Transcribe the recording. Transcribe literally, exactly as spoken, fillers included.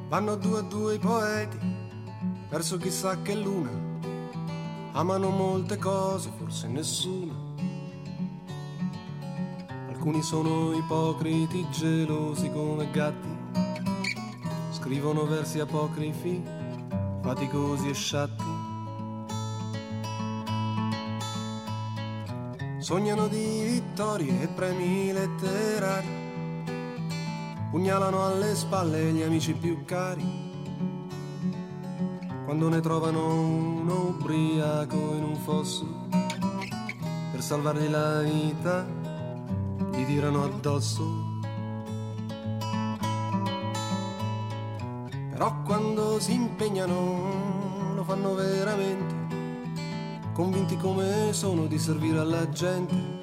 Vanno due a due i poeti verso chissà che luna, amano molte cose, forse nessuna. Alcuni sono ipocriti, gelosi come gatti, scrivono versi apocrifi, faticosi e sciatti. Sognano di vittorie e premi letterari, pugnalano alle spalle gli amici più cari. Quando ne trovano uno ubriaco in un fosso, per salvargli la vita gli tirano addosso. Però quando si impegnano lo fanno veramente, convinti come sono di servire alla gente.